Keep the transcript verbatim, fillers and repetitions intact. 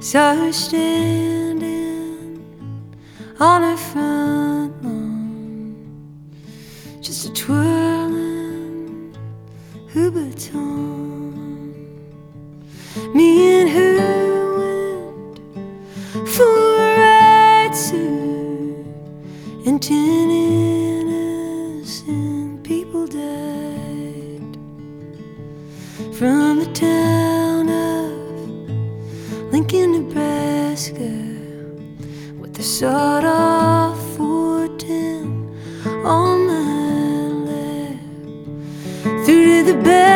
Saw her standing on her front lawn, just a twirling her baton. Me and her went for a ride soon, and ten innocent people died. From the town of Lincoln, Nebraska, with the sawed-off four ten on my lap, through to the back